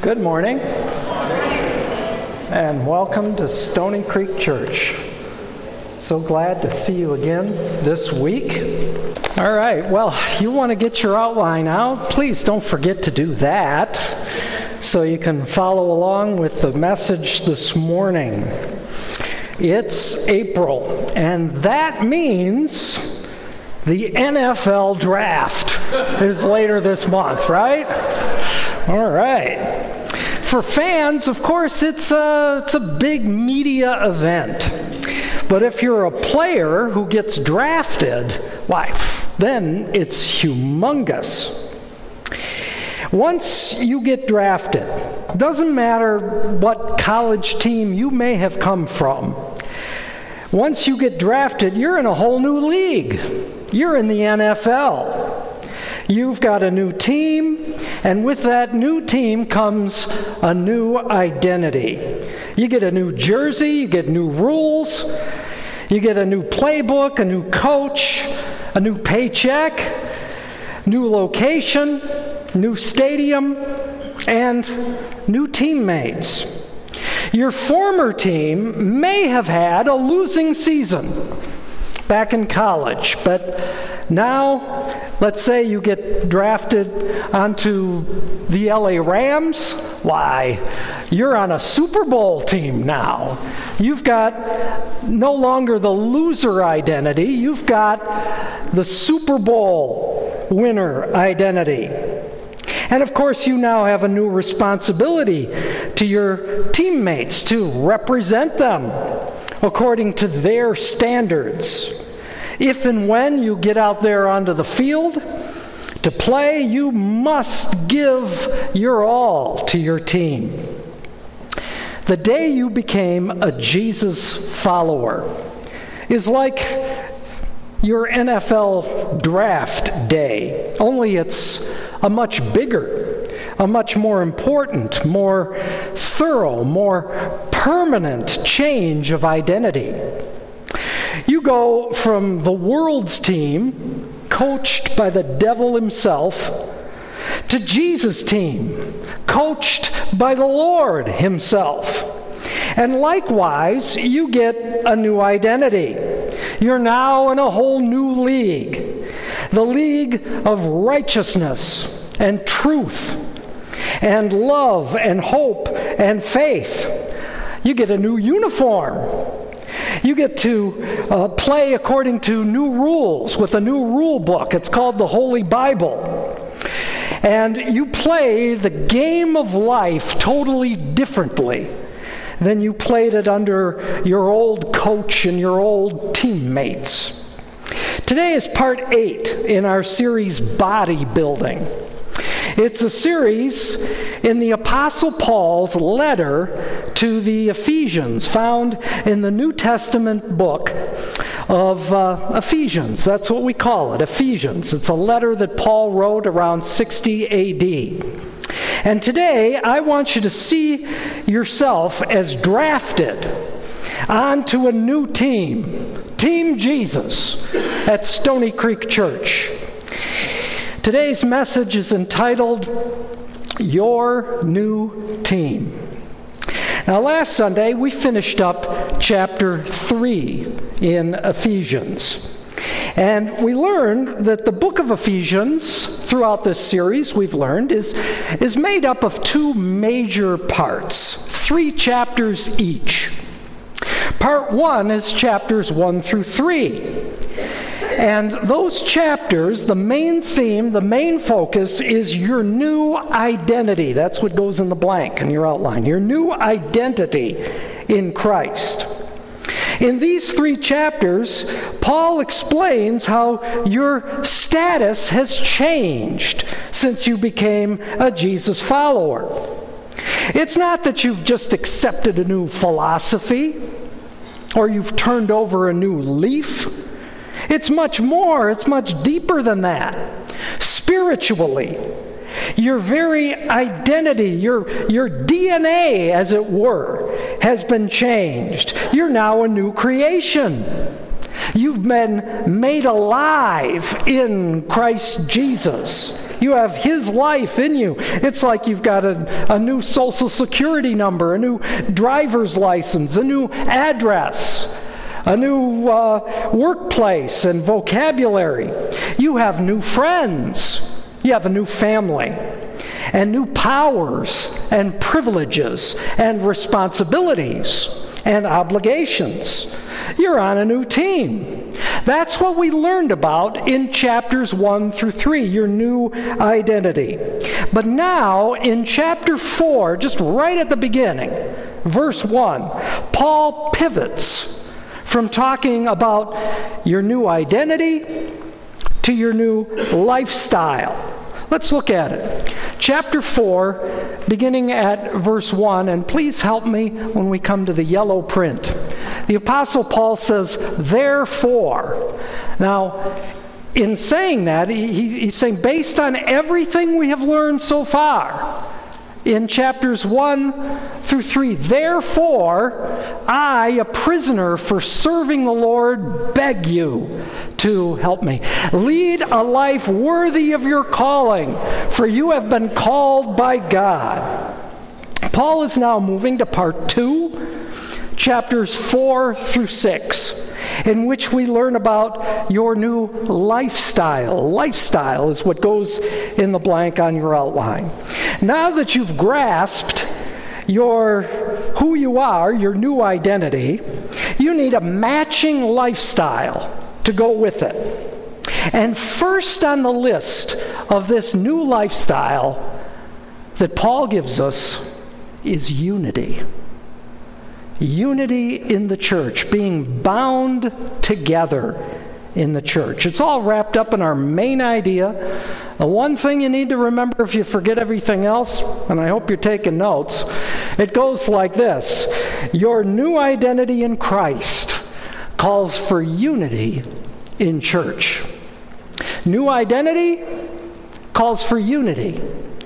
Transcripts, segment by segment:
Good morning, and welcome to Stony Creek Church. So glad to see you again this week. All right, well, you want to get your outline out? Please don't forget to do that so you can follow along with the message this morning. It's April, and that means the NFL draft is later this month, right? All right. For fans, of course, it's a big media event. But if you're a player who gets drafted, why, then it's humongous. Once you get drafted, doesn't matter what college team you may have come from, once you get drafted, you're in a whole new league. You're in the NFL. You've got a new team, and with that new team comes a new identity. You get a new jersey, you get new rules, you get a new playbook, a new coach, a new paycheck, new location, new stadium, and new teammates. Your former team may have had a losing season back in college, but now, let's say you get drafted onto the LA Rams. Why, you're on a Super Bowl team now. You've got no longer the loser identity. You've got the Super Bowl winner identity. And of course, you now have a new responsibility to your teammates to represent them according to their standards. If and when you get out there onto the field to play, you must give your all to your team. The day you became a Jesus follower is like your NFL draft day, only it's a much bigger, a much more important, more thorough, more permanent change of identity. You go from the world's team, coached by the devil himself, to Jesus' team, coached by the Lord himself. And likewise, you get a new identity. You're now in a whole new league, the league of righteousness and truth and love and hope and faith. You get a new uniform. You get to play according to new rules with a new rule book. It's called the Holy Bible. And you play the game of life totally differently than you played it under your old coach and your old teammates. Today is part 8 in our series, Bodybuilding. It's a series in the Apostle Paul's letter to the Ephesians, found in the New Testament book of Ephesians. That's what we call it, Ephesians. It's a letter that Paul wrote around 60 A.D. And today, I want you to see yourself as drafted onto a new team, Team Jesus, at Stony Creek Church. Today's message is entitled, Your New Team. Now, last Sunday, we finished up chapter 3 in Ephesians. And we learned that the book of Ephesians, throughout this series, we've learned, is made up of 2 major parts, 3 chapters each. Part 1 is chapters 1 through 3. And those chapters, the main theme, the main focus is your new identity. That's what goes in the blank in your outline. Your new identity in Christ. In these 3 chapters, Paul explains how your status has changed since you became a Jesus follower. It's not that you've just accepted a new philosophy or you've turned over a new leaf. It's much more, it's much deeper than that. Spiritually, your very identity, your DNA, as it were, has been changed. You're now a new creation. You've been made alive in Christ Jesus. You have His life in you. It's like you've got a new Social Security number, a new driver's license, a new address, a new workplace and vocabulary. You have new friends. You have a new family and new powers and privileges and responsibilities and obligations. You're on a new team. That's what we learned about in chapters 1 through 3, your new identity. But now, in chapter 4, just right at the beginning, verse 1, Paul pivots from talking about your new identity to your new lifestyle. Let's look at it. Chapter 4, beginning at verse 1, and please help me when we come to the yellow print. The Apostle Paul says, therefore. Now, in saying that, he's saying, based on everything we have learned so far, in chapters 1 through 3, therefore, I, a prisoner for serving the Lord, beg you to help me. Lead a life worthy of your calling, for you have been called by God. Paul is now moving to part 2, chapters 4 through 6, in which we learn about your new lifestyle. Lifestyle is what goes in the blank on your outline. Now that you've grasped who you are, your new identity, you need a matching lifestyle to go with it. And first on the list of this new lifestyle that Paul gives us is unity. Unity in the church, being bound together in the church. It's all wrapped up in our main idea. The one thing you need to remember if you forget everything else, and I hope you're taking notes, it goes like this. Your new identity in Christ calls for unity in church. New identity calls for unity.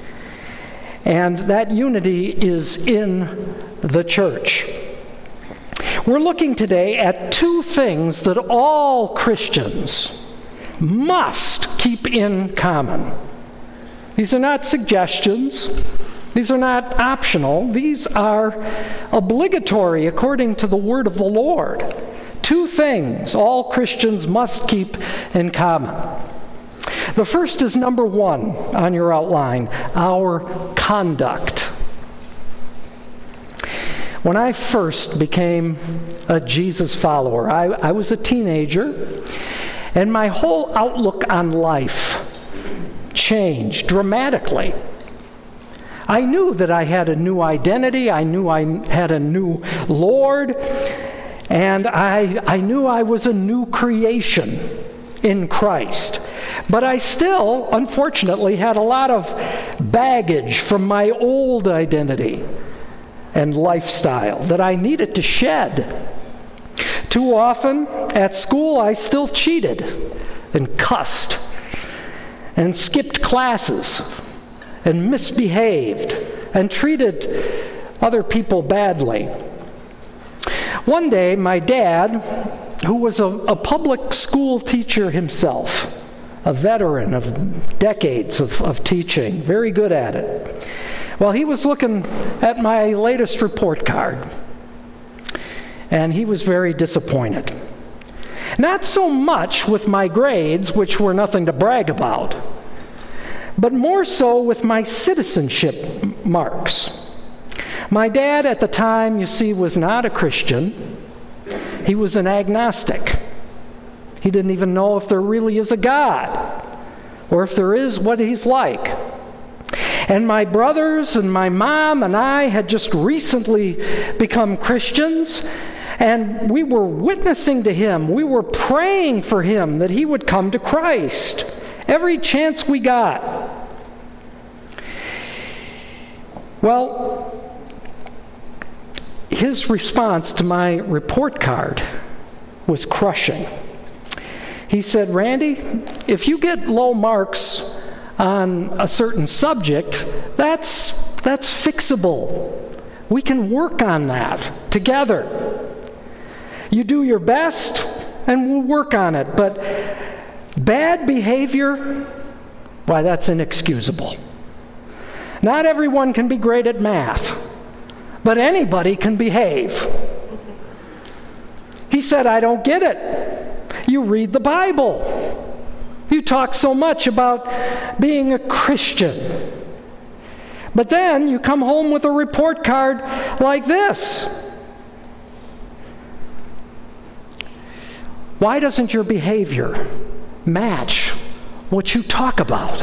And that unity is in the church. We're looking today at two things that all Christians must keep in common. These are not suggestions. These are not optional. These are obligatory according to the word of the Lord. Two things all Christians must keep in common. The first is number 1 on your outline, our conduct. When I first became a Jesus follower, I was a teenager, and my whole outlook on life changed dramatically. I knew that I had a new identity. I knew I had a new Lord, and I knew I was a new creation in Christ. But I still, unfortunately, had a lot of baggage from my old identity and lifestyle that I needed to shed. Too often at school I still cheated and cussed and skipped classes and misbehaved and treated other people badly. One day my dad, who was a public school teacher himself, a veteran of decades of teaching, very good at it, well, he was looking at my latest report card, and he was very disappointed. Not so much with my grades, which were nothing to brag about, but more so with my citizenship marks. My dad at the time, you see, was not a Christian. He was an agnostic. He didn't even know if there really is a God, or if there is, what he's like. And my brothers and my mom and I had just recently become Christians, and we were witnessing to him. We were praying for him that he would come to Christ every chance we got. Well, his response to my report card was crushing. He said, "Randy, if you get low marks on a certain subject, that's fixable. We can work on that together. You do your best, and we'll work on it. But bad behavior, Why, that's inexcusable. Not everyone can be great at math, but anybody can behave. He said, I don't get it. You read the Bible. You talk so much about being a Christian. But then you come home with a report card like this. Why doesn't your behavior match what you talk about?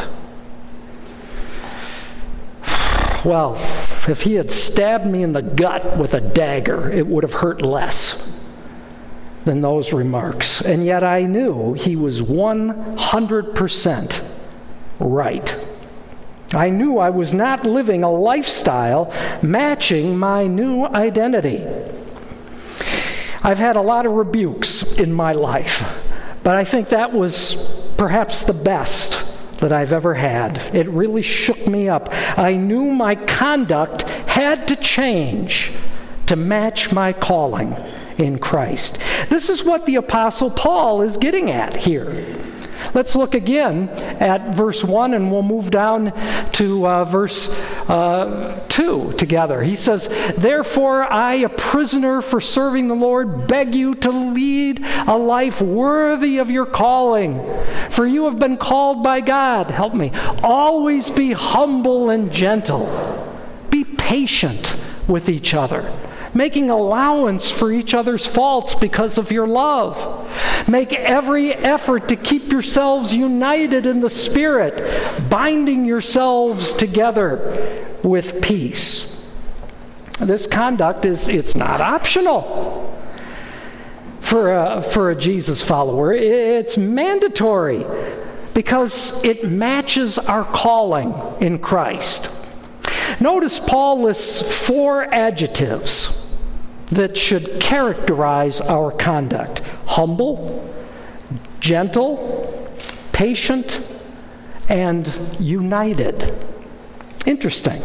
Well, if he had stabbed me in the gut with a dagger, it would have hurt less than those remarks. And yet I knew he was 100% right. I knew I was not living a lifestyle matching my new identity. I've had a lot of rebukes in my life, but I think that was perhaps the best that I've ever had. It really shook me up. I knew my conduct had to change to match my calling in Christ. This is what the Apostle Paul is getting at here. Let's look again at verse 1, and we'll move down to verse 2 together. He says, Therefore I, a prisoner for serving the Lord, beg you to lead a life worthy of your calling. For you have been called by God. Help me. Always be humble and gentle. Be patient with each other, making allowance for each other's faults because of your love. Make every effort to keep yourselves united in the Spirit, binding yourselves together with peace. This conduct it's not optional for a Jesus follower. It's mandatory because it matches our calling in Christ. Notice Paul lists 4 adjectives that should characterize our conduct: humble, gentle, patient, and united. Interesting.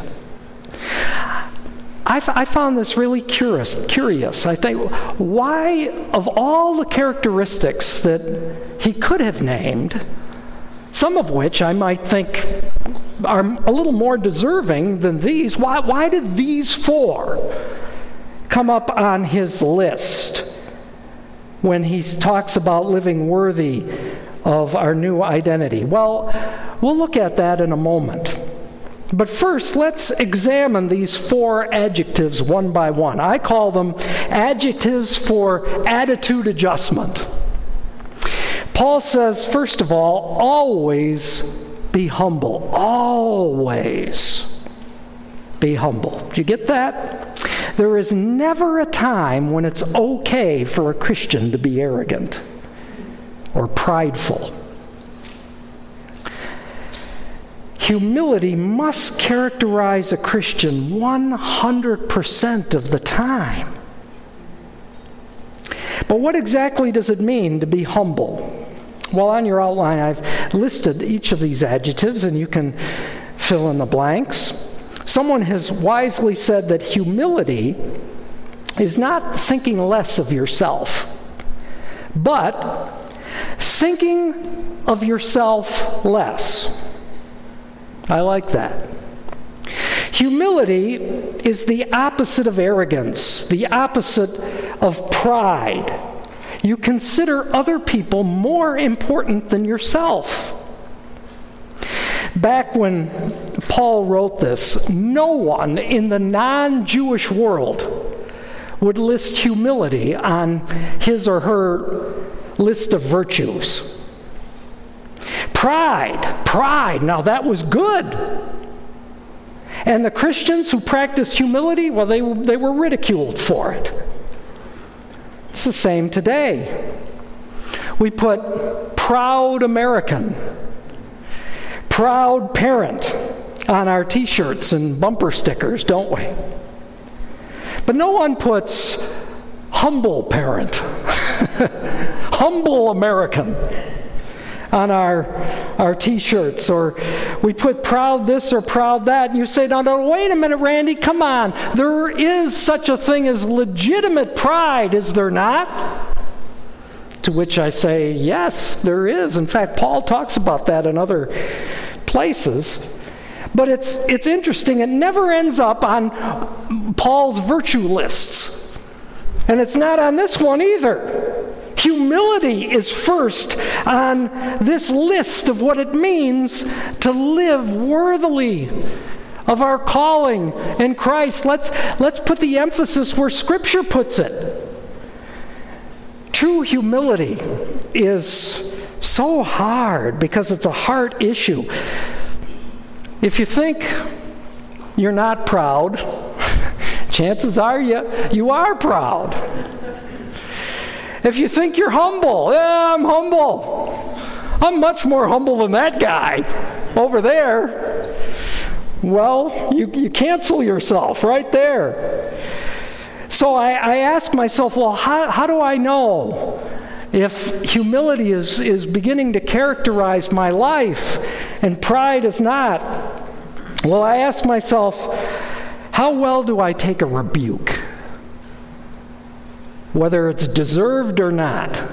I found this really curious. I think, why, of all the characteristics that he could have named, some of which I might think are a little more deserving than these, why did these 4 come up on his list when he talks about living worthy of our new identity? Well, we'll look at that in a moment. But first, let's examine these 4 adjectives one by one. I call them adjectives for attitude adjustment. Paul says, first of all, always be humble. Always be humble. Did you get that? There is never a time when it's okay for a Christian to be arrogant or prideful. Humility must characterize a Christian 100% of the time. But what exactly does it mean to be humble? Well, on your outline, I've listed each of these adjectives, and you can fill in the blanks. Someone has wisely said that humility is not thinking less of yourself, but thinking of yourself less. I like that. Humility is the opposite of arrogance, the opposite of pride. You consider other people more important than yourself. Back when Paul wrote this, no one in the non-Jewish world would list humility on his or her list of virtues. Pride, now that was good. And the Christians who practiced humility, well, they were ridiculed for it. It's the same today. We put proud American, proud parent on our t-shirts and bumper stickers, don't we? But no one puts humble parent, humble American on our t-shirts, or we put proud this or proud that, and you say, no, wait a minute, Randy, come on. There is such a thing as legitimate pride, is there not? To which I say, yes, there is. In fact, Paul talks about that in other places. But it's interesting. It never ends up on Paul's virtue lists. And it's not on this one either. Humility is first on this list of what it means to live worthily of our calling in Christ. Let's put the emphasis where Scripture puts it. True humility is so hard because it's a heart issue. If you think you're not proud, chances are you are proud. If you think you're humble, yeah, I'm humble. I'm much more humble than that guy over there. Well, you cancel yourself right there. So I ask myself, well, how do I know if humility is beginning to characterize my life and pride is not? Well, I ask myself, how well do I take a rebuke? Whether it's deserved or not.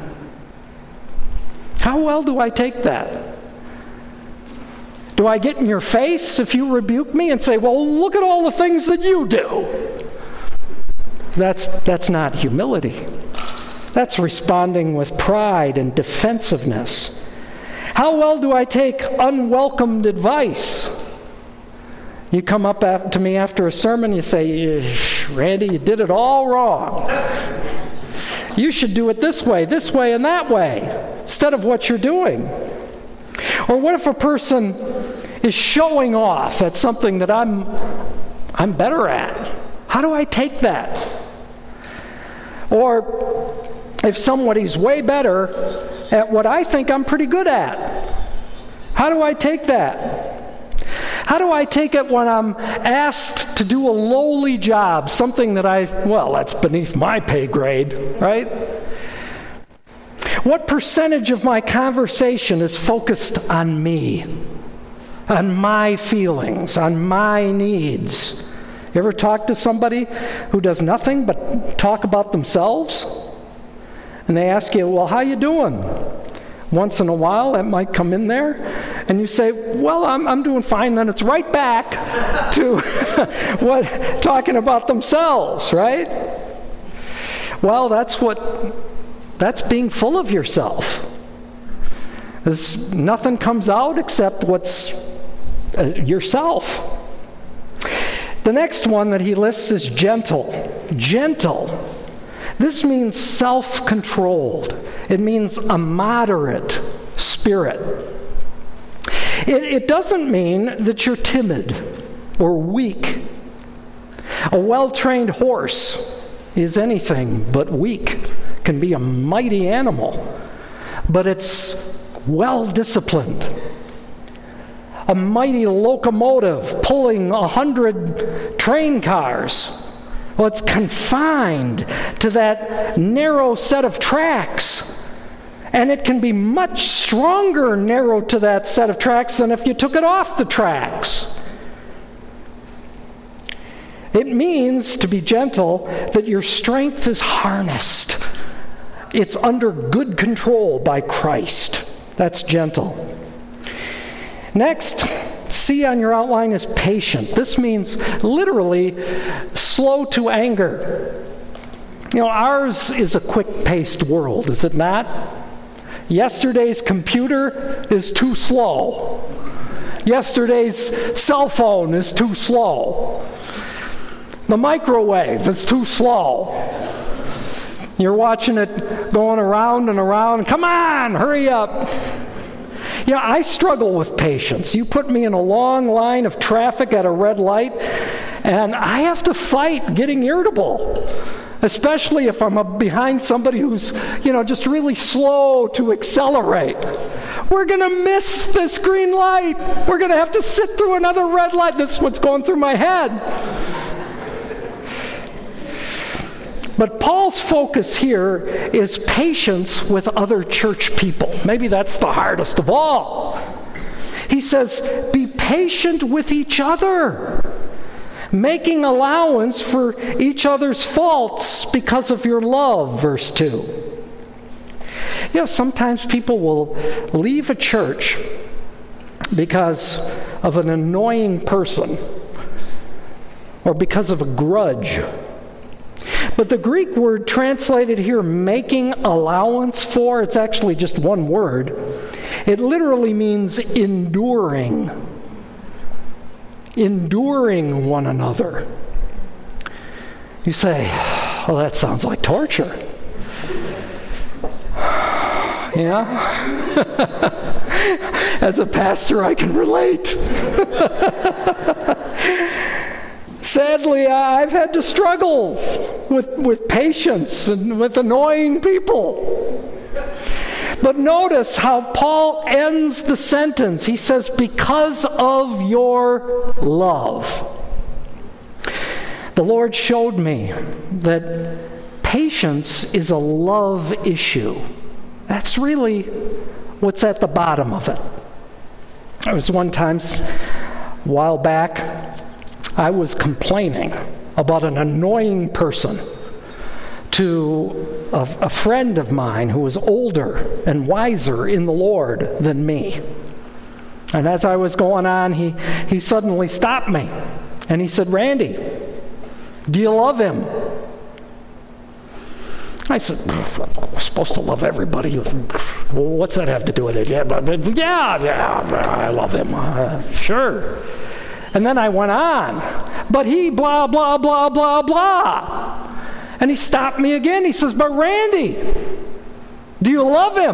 How well do I take that? Do I get in your face if you rebuke me and say, well, look at all the things that you do? That's not humility. That's responding with pride and defensiveness. How well do I take unwelcomed advice? You come up to me after a sermon, you say, Randy, you did it all wrong. You should do it this way, and that way, instead of what you're doing. Or what if a person is showing off at something that I'm better at? How do I take that? Or if somebody's way better at what I think I'm pretty good at, how do I take that? How do I take it when I'm asked to do a lowly job, something that that's beneath my pay grade, right? What percentage of my conversation is focused on me, on my feelings, on my needs? You ever talk to somebody who does nothing but talk about themselves? And they ask you, well, how you doing? Once in a while, that might come in there, and you say, well, I'm doing fine. Then it's right back to talking about themselves, right? Well, that's being full of yourself. Nothing comes out except what's yourself. The next one that he lists is gentle. Gentle. This means self-controlled. It means a moderate spirit. It doesn't mean that you're timid or weak. A well-trained horse is anything but weak. It can be a mighty animal, but it's well-disciplined. A mighty locomotive pulling 100 train cars. Well, it's confined to that narrow set of tracks. And it can be much stronger narrowed to that set of tracks than if you took it off the tracks. It means, to be gentle, that your strength is harnessed. It's under good control by Christ. That's gentle. Next, C on your outline is patient. This means literally slow to anger. Ours is a quick-paced world, is it not? Yesterday's computer is too slow. Yesterday's cell phone is too slow. The microwave is too slow. You're watching it going around and around. Come on, hurry up. I struggle with patience. You put me in a long line of traffic at a red light, and I have to fight getting irritable, especially if I'm behind somebody who's, just really slow to accelerate. We're going to miss this green light. We're going to have to sit through another red light. This is what's going through my head. But Paul's focus here is patience with other church people. Maybe that's the hardest of all. He says, be patient with each other, making allowance for each other's faults because of your love, verse 2. Sometimes people will leave a church because of an annoying person or because of a grudge. But the Greek word translated here, making allowance for, it's actually just one word. It literally means enduring. Enduring one another. You say, well, that sounds like torture. Yeah? As a pastor, I can relate. Sadly, I've had to struggle with patience and with annoying people. But notice how Paul ends the sentence. He says, because of your love. The Lord showed me that patience is a love issue. That's really what's at the bottom of it. There was one time, a while back, I was complaining about an annoying person to a friend of mine who was older and wiser in the Lord than me. And as I was going on, he suddenly stopped me. And he said, Randy, do you love him? I said, we're supposed to love everybody. Well, what's that have to do with it? Yeah, I love him. Sure. And then I went on. But he blah, blah, blah, blah, blah. And he stopped me again. He says, but Randy, do you love him?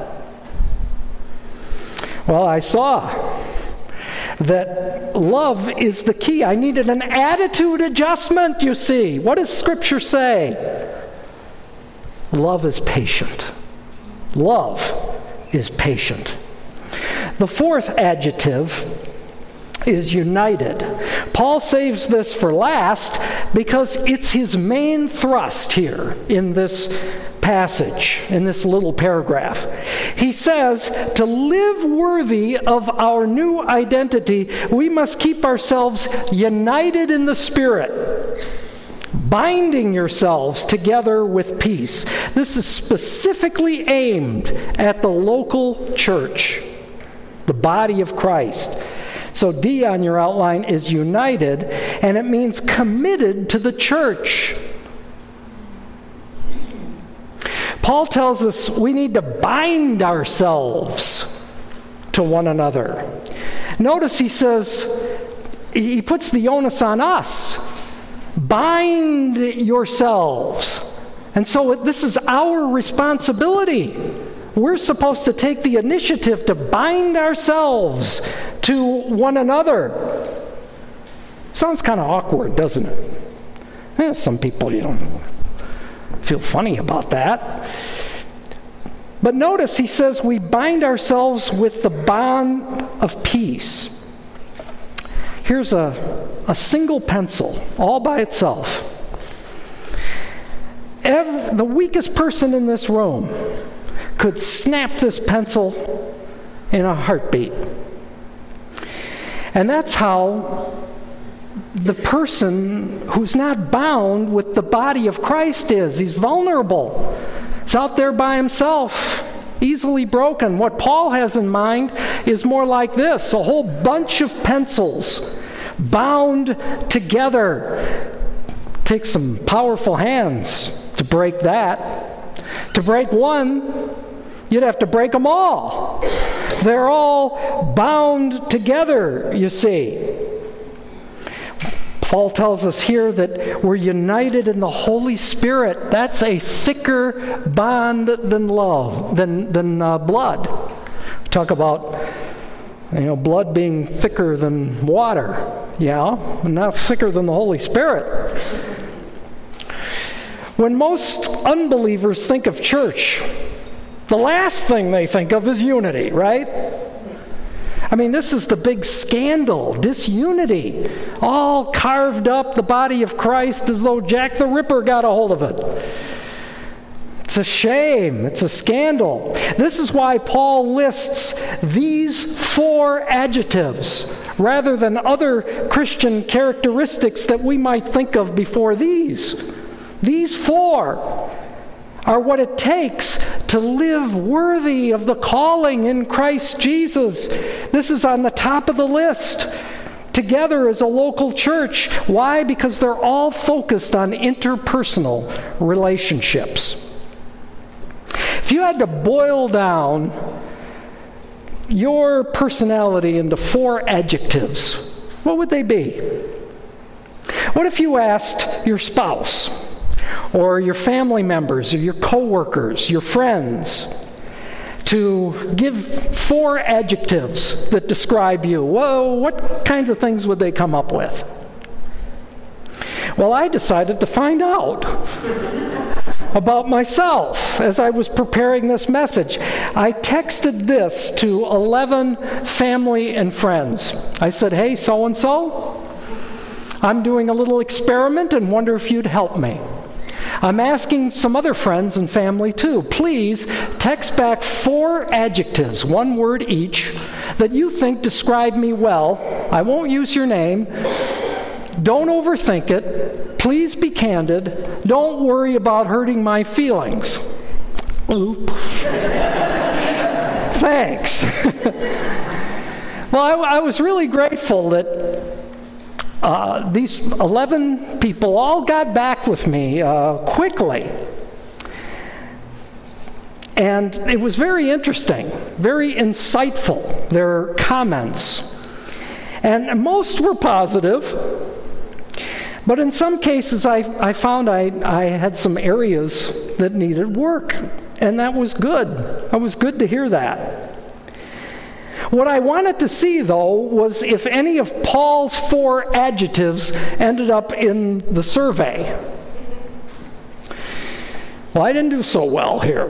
Well, I saw that love is the key. I needed an attitude adjustment, you see. What does Scripture say? Love is patient. Love is patient. The fourth adjective is united. Paul saves this for last because it's his main thrust here in this passage, in this little paragraph. He says, to live worthy of our new identity, we must keep ourselves united in the Spirit, binding yourselves together with peace. This is specifically aimed at the local church, the body of Christ. So D on your outline is united, and it means committed to the church. Paul tells us we need to bind ourselves to one another. Notice he says, he puts the onus on us. Bind yourselves. And so this is our responsibility. We're supposed to take the initiative to bind ourselves to one another. Sounds kind of awkward, doesn't it? Some people, feel funny about that. But notice he says we bind ourselves with the bond of peace. Here's a single pencil, all by itself. The weakest person in this room could snap this pencil in a heartbeat. And that's how the person who's not bound with the body of Christ is. He's vulnerable. He's out there by himself, easily broken. What Paul has in mind is more like this: a whole bunch of pencils bound together. Takes some powerful hands to break that. To break one, you'd have to break them all. They're all bound together, you see. Paul tells us here that we're united in the Holy Spirit. That's a thicker bond than blood. Talk about, blood being thicker than water. Yeah, and not thicker than the Holy Spirit. When most unbelievers think of church, the last thing they think of is unity, right? I mean, this is the big scandal, disunity, all carved up the body of Christ as though Jack the Ripper got a hold of it. It's a shame. It's a scandal. This is why Paul lists these 4 adjectives rather than other Christian characteristics that we might think of before these. These 4 are what it takes to live worthy of the calling in Christ Jesus. This is on the top of the list. Together as a local church. Why? Because they're all focused on interpersonal relationships. If you had to boil down your personality into 4 adjectives, what would they be? What if you asked your spouse, or your family members, or your coworkers, your friends, to give 4 adjectives that describe you? Whoa, what kinds of things would they come up with? Well, I decided to find out about myself as I was preparing this message. I texted this to 11 family and friends. I said, hey, so-and-so, I'm doing a little experiment and wonder if you'd help me. I'm asking some other friends and family too. Please text back 4 adjectives, 1 word each, that you think describe me well. I won't use your name. Don't overthink it. Please be candid. Don't worry about hurting my feelings. Oop. Thanks. Well, I was really grateful that these 11 people all got back with me quickly. And it was very interesting, very insightful, their comments. And most were positive, but in some cases I found I had some areas that needed work, and that was good. It was good to hear that. What I wanted to see, though, was if any of Paul's 4 adjectives ended up in the survey. Well, I didn't do so well here.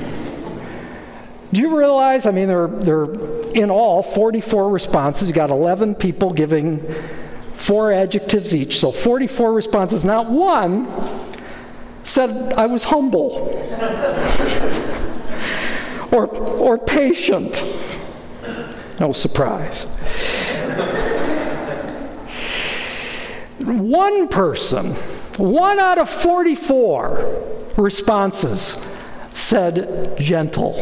Do you realize, there are in all 44 responses. You got 11 people giving 4 adjectives each, so 44 responses. Not one said I was humble or patient. No surprise. One person, 1 out of 44 responses said gentle.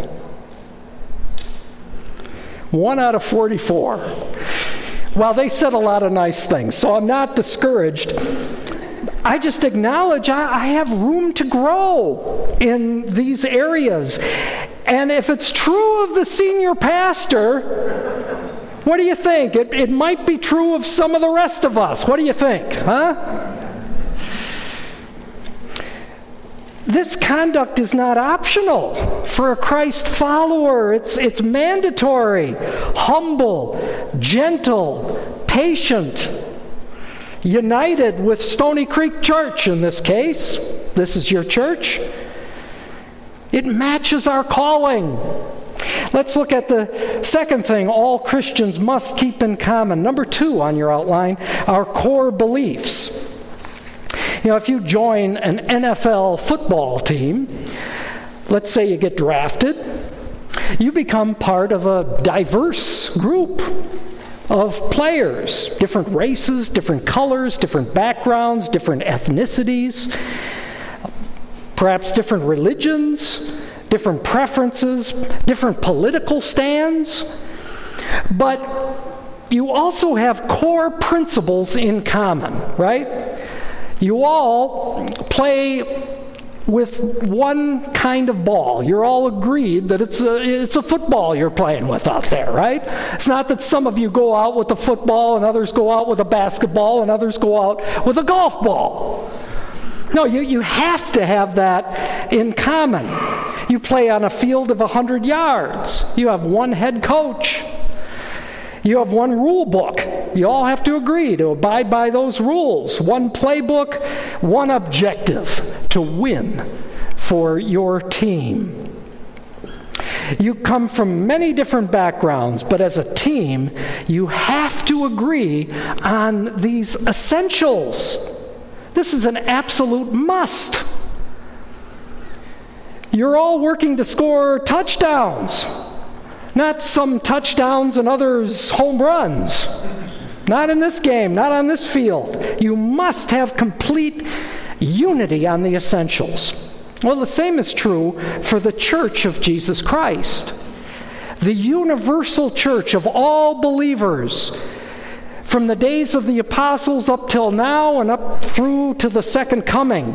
1 out of 44. Well, they said a lot of nice things, so I'm not discouraged. I just acknowledge I have room to grow in these areas. And if it's true of the senior pastor, what do you think? It might be true of some of the rest of us. What do you think, huh? This conduct is not optional for a Christ follower. It's mandatory. Humble, gentle, patient, united with Stony Creek Church in this case. This is your church. It matches our calling. Let's look at the second thing all Christians must keep in common. Number 2 on your outline, our core beliefs. If you join an NFL football team, let's say you get drafted, you become part of a diverse group of players, different races, different colors, different backgrounds, different ethnicities, perhaps different religions, different preferences, different political stands. But you also have core principles in common, right? You all play with one kind of ball. You're all agreed that it's a football you're playing with out there, right? It's not that some of you go out with a football and others go out with a basketball and others go out with a golf ball. No, you have to have that in common. You play on a field of 100 yards. You have one head coach. You have one rule book. You all have to agree to abide by those rules. One playbook, one objective, to win for your team. You come from many different backgrounds, but as a team, you have to agree on these essentials. This is an absolute must. You're all working to score touchdowns. Not some touchdowns and others home runs. Not in this game, not on this field. You must have complete unity on the essentials. Well, the same is true for the church of Jesus Christ. The universal church of all believers, from the days of the apostles up till now and up through to the second coming,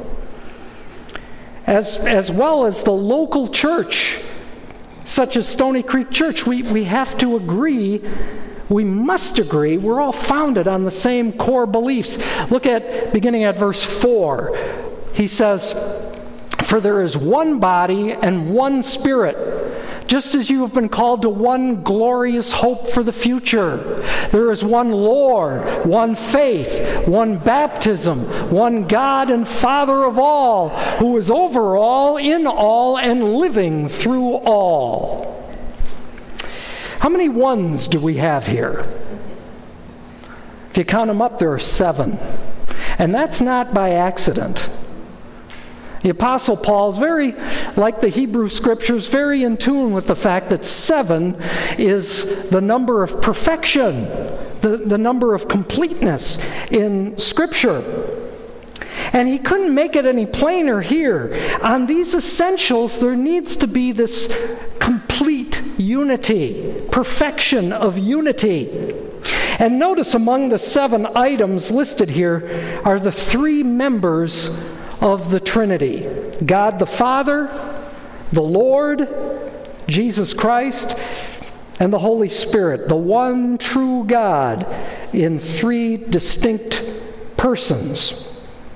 as well as the local church, such as Stony Creek Church, we have to agree, we must agree, we're all founded on the same core beliefs. Look at, beginning at verse 4, he says, "For there is one body and one Spirit, just as you have been called to one glorious hope for the future. There is one Lord, one faith, one baptism, one God and Father of all, who is over all, in all, and living through all." How many ones do we have here? If you count them up, there are 7. And that's not by accident. The Apostle Paul is very, like the Hebrew Scriptures, very in tune with the fact that 7 is the number of perfection, the number of completeness in Scripture. And he couldn't make it any plainer here. On these essentials, there needs to be this complete unity, perfection of unity. And notice among the 7 items listed here are the 3 members of the Trinity: God the Father, the Lord, Jesus Christ, and the Holy Spirit, the one true God in 3 distinct persons.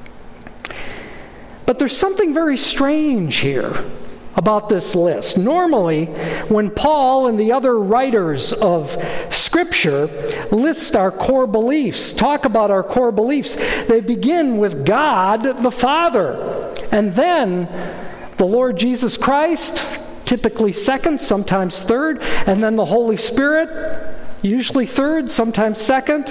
But there's something very strange here about this list. Normally, when Paul and the other writers of Scripture list our core beliefs, talk about our core beliefs, they begin with God the Father, and then the Lord Jesus Christ, typically second, sometimes third, and then the Holy Spirit, usually third, sometimes second.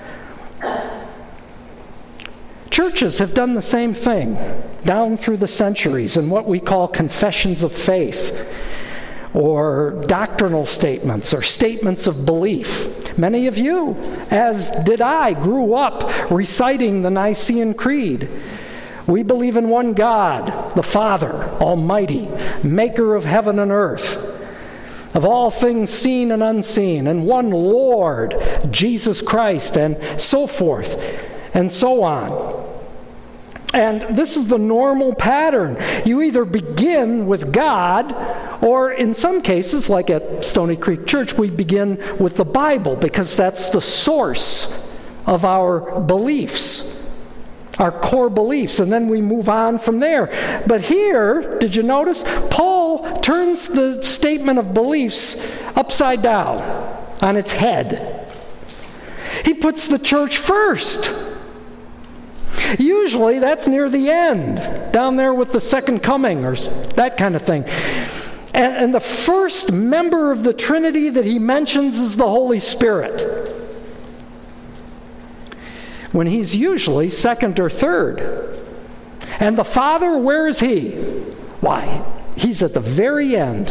Churches have done the same thing down through the centuries in what we call confessions of faith, or doctrinal statements, or statements of belief. Many of you, as did I, grew up reciting the Nicene Creed. We believe in one God, the Father, Almighty, maker of heaven and earth, of all things seen and unseen, and one Lord, Jesus Christ, and so forth, and so on. And this is the normal pattern. You either begin with God, or in some cases, like at Stony Creek Church, we begin with the Bible, because that's the source of our beliefs, our core beliefs, and then we move on from there. But here, did you notice? Paul turns the statement of beliefs upside down, on its head. He puts the church first. Usually that's near the end, down there with the second coming or that kind of thing. And the first member of the Trinity that he mentions is the Holy Spirit, when he's usually second or third. And the Father, where is he? Why, he's at the very end.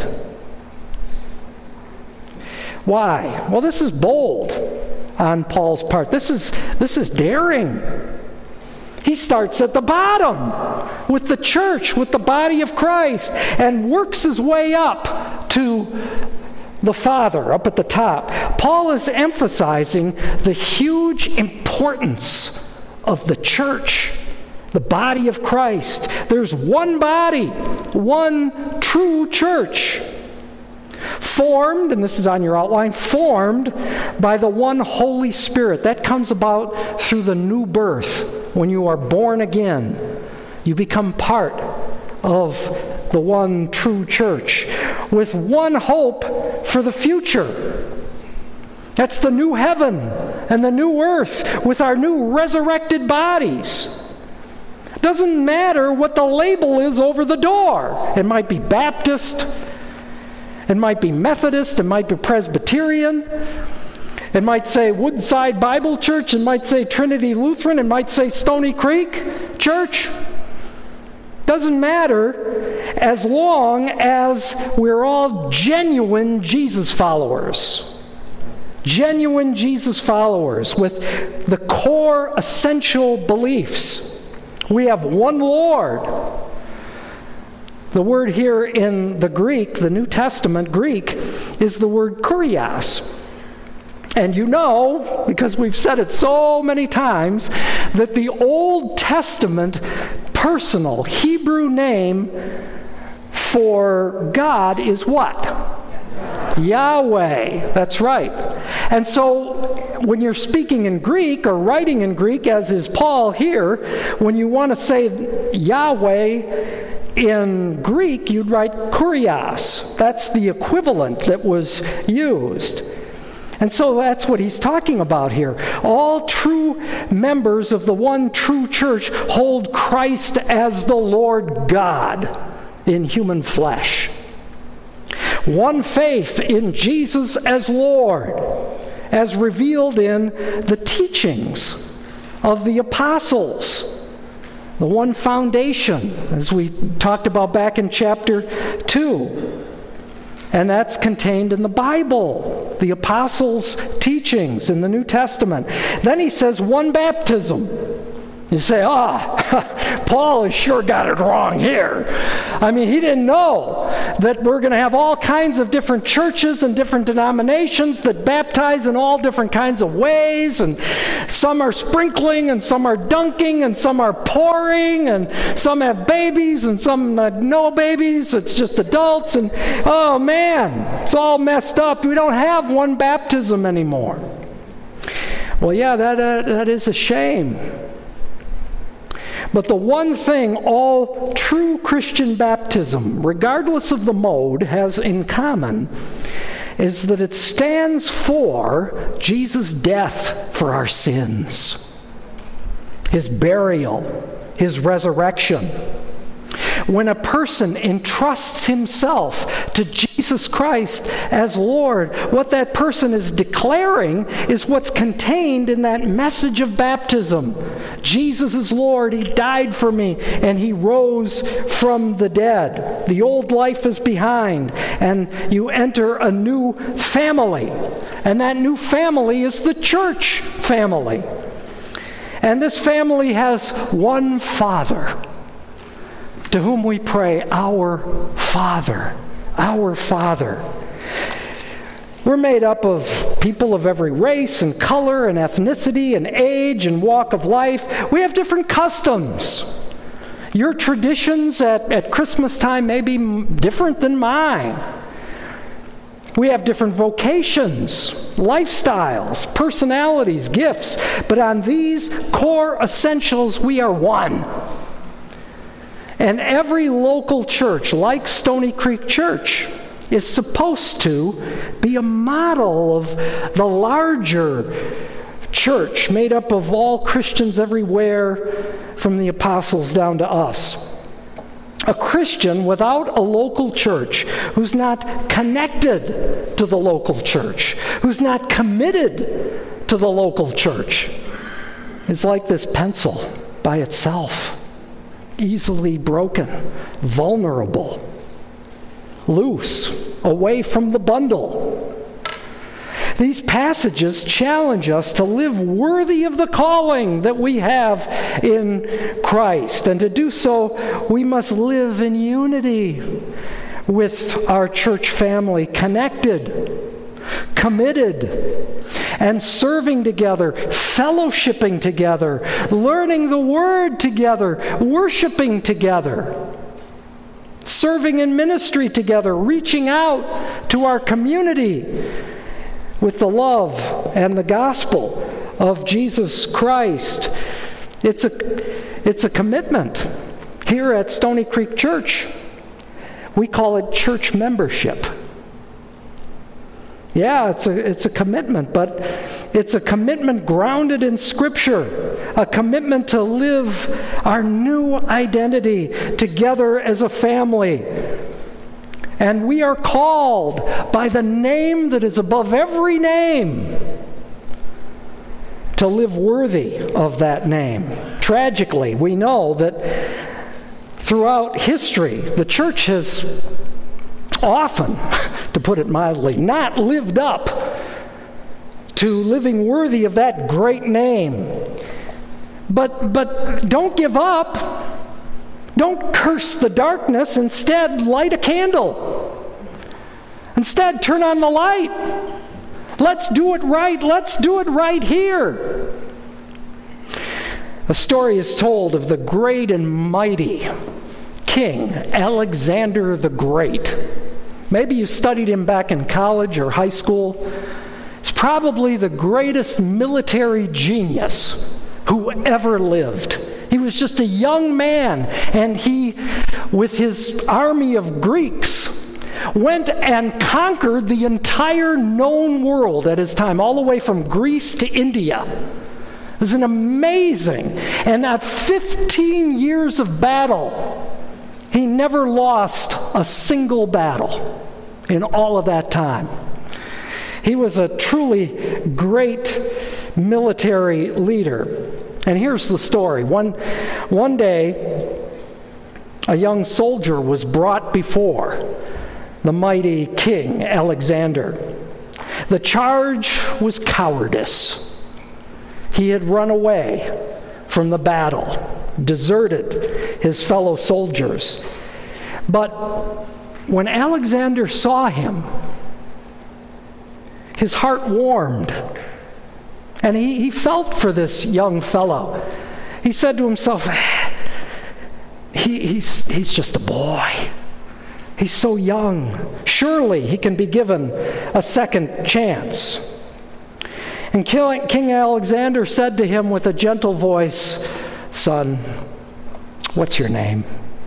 Why? Well, this is bold on Paul's part. This is daring. He starts at the bottom with the church, with the body of Christ, and works his way up to the Father, up at the top. Paul is emphasizing the huge importance of the church, the body of Christ. There's one body, one true church, formed, and this is on your outline, formed by the one Holy Spirit. That comes about through the new birth. When you are born again, you become part of the one true church, with one hope for the future. That's the new heaven and the new earth with our new resurrected bodies. Doesn't matter what the label is over the door. It might be Baptist, it might be Methodist, it might be Presbyterian, it might say Woodside Bible Church, it might say Trinity Lutheran, it might say Stony Creek Church. Doesn't matter, as long as we're all genuine Jesus followers. Genuine Jesus followers with the core essential beliefs. We have one Lord, The word here in the Greek, the New Testament Greek, is the word kurios. And you know, because we've said it so many times, that the Old Testament personal Hebrew name for God is what? Yahweh. That's right. And so when you're speaking in Greek or writing in Greek, as is Paul here, when you want to say Yahweh in Greek, you'd write kurios. That's the equivalent that was used. And so that's what he's talking about here. All true members of the one true church hold Christ as the Lord God in human flesh. One faith in Jesus as Lord, as revealed in the teachings of the apostles. The one foundation, as we talked about back in chapter 2. And that's contained in the Bible, the apostles' teachings in the New Testament. Then he says one baptism. You say, Paul has sure got it wrong here. I mean, he didn't know that we're going to have all kinds of different churches and different denominations that baptize in all different kinds of ways, and some are sprinkling, and some are dunking, and some are pouring, and some have babies, and some no babies. It's just adults, and oh man, it's all messed up. We don't have one baptism anymore. Well, yeah, that is a shame. But the one thing all true Christian baptism, regardless of the mode, has in common is that it stands for Jesus' death for our sins, his burial, his resurrection. When a person entrusts himself to Jesus Christ as Lord, what that person is declaring is what's contained in that message of baptism. Jesus is Lord, he died for me, and he rose from the dead. The old life is behind, and you enter a new family. And that new family is the church family. And this family has one Father, to whom we pray, our Father, our Father. We're made up of people of every race and color and ethnicity and age and walk of life. We have different customs. Your traditions at Christmas time may be different than mine. We have different vocations, lifestyles, personalities, gifts, but on these core essentials, we are one. And every local church, like Stony Creek Church, is supposed to be a model of the larger church made up of all Christians everywhere, from the apostles down to us. A Christian without a local church, who's not connected to the local church, who's not committed to the local church, is like this pencil by itself. Easily broken, vulnerable, loose, away from the bundle. These passages challenge us to live worthy of the calling that we have in Christ. And to do so, we must live in unity with our church family, connected, committed, and serving together, fellowshipping together, learning the Word together, worshiping together, serving in ministry together, reaching out to our community with the love and the gospel of Jesus Christ. It's a commitment. Here at Stony Creek Church, we call it church membership. Yeah, it's a commitment, but it's a commitment grounded in Scripture, a commitment to live our new identity together as a family. And we are called by the name that is above every name to live worthy of that name. Tragically, we know that throughout history, the church has often, to put it mildly, not lived up to living worthy of that great name. But don't give up. Don't curse the darkness. Instead, light a candle. Instead, turn on the light. Let's do it right. Let's do it right here. A story is told of the great and mighty King Alexander the Great. Maybe you studied him back in college or high school. He's probably the greatest military genius who ever lived. He was just a young man, and he, with his army of Greeks, went and conquered the entire known world at his time, all the way from Greece to India. It was an amazing, and at 15 years of battle, he never lost a single battle in all of that time. He was a truly great military leader. And here's the story. One day, a young soldier was brought before the mighty King Alexander. The charge was cowardice. He had run away from the battle, deserted his fellow soldiers. But when Alexander saw him, his heart warmed. And he felt for this young fellow. He said to himself, he's just a boy. He's so young. Surely he can be given a second chance. And King Alexander said to him with a gentle voice, "Son, what's your name?"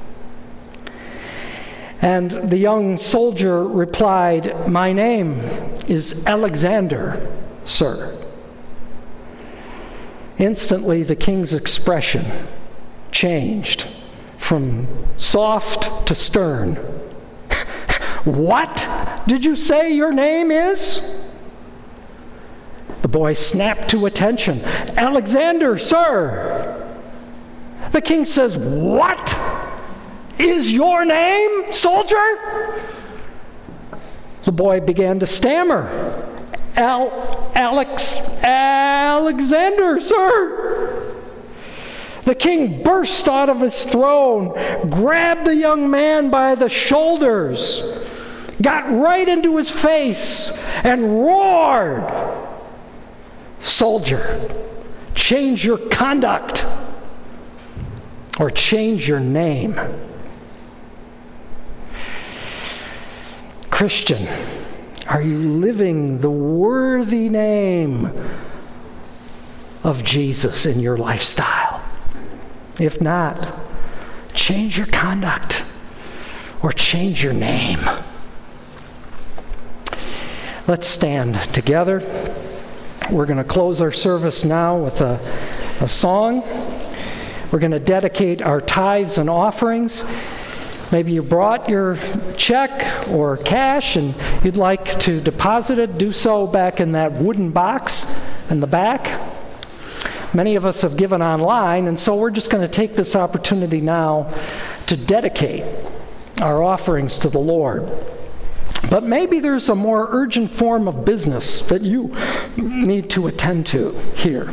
And the young soldier replied, "My name is Alexander, sir." Instantly, the king's expression changed from soft to stern. "What did you say your name is?" The boy snapped to attention. "Alexander, sir." The king says, "What is your name, soldier?" The boy began to stammer. Alexander, sir." The king burst out of his throne, grabbed the young man by the shoulders, got right into his face, and roared, "Soldier, change your conduct or change your name." Christian, are you living the worthy name of Jesus in your lifestyle? If not, change your conduct or change your name. Let's stand together. We're going to close our service now with a song. We're going to dedicate our tithes and offerings. Maybe you brought your check or cash and you'd like to deposit it. Do so back in that wooden box in the back. Many of us have given online, and so we're just going to take this opportunity now to dedicate our offerings to the Lord. But maybe there's a more urgent form of business that you need to attend to here.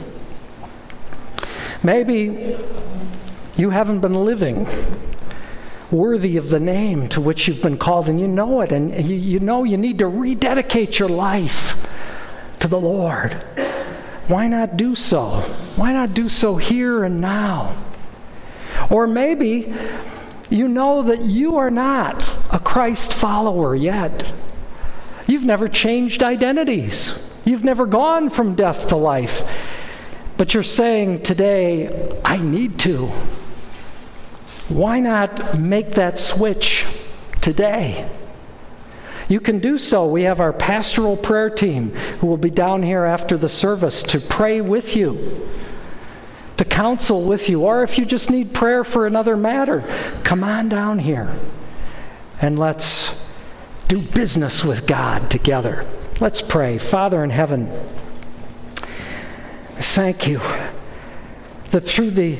Maybe you haven't been living worthy of the name to which you've been called, and you know it, and you know you need to rededicate your life to the Lord. Why not do so? Why not do so here and now? Or maybe you know that you are not a Christ follower yet. You've never changed identities. You've never gone from death to life. But you're saying today, I need to. Why not make that switch today? You can do so. We have our pastoral prayer team who will be down here after the service to pray with you, to counsel with you. Or if you just need prayer for another matter, come on down here and let's do business with God together. Let's pray. Father in heaven, thank you that through the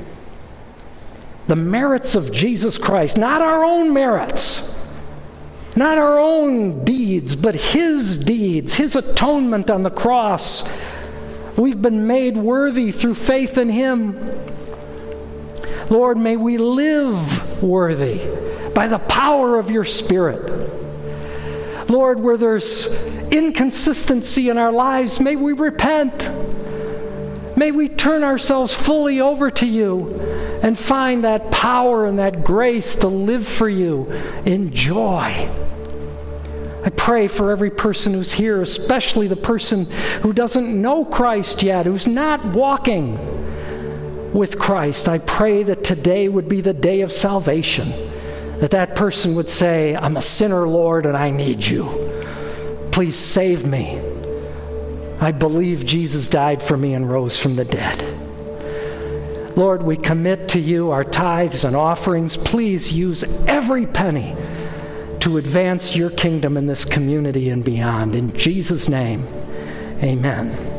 merits of Jesus Christ, not our own merits, not our own deeds, but His deeds, His atonement on the cross, we've been made worthy through faith in Him. Lord, may we live worthy by the power of your Spirit. Lord, where there's inconsistency in our lives, may we repent. May we turn ourselves fully over to you and find that power and that grace to live for you in joy. I pray for every person who's here, especially the person who doesn't know Christ yet, who's not walking with Christ. I pray that today would be the day of salvation, that person would say, I'm a sinner, Lord, and I need you. Please save me. I believe Jesus died for me and rose from the dead. Lord, we commit to you our tithes and offerings. Please use every penny to advance your kingdom in this community and beyond. In Jesus' name, amen.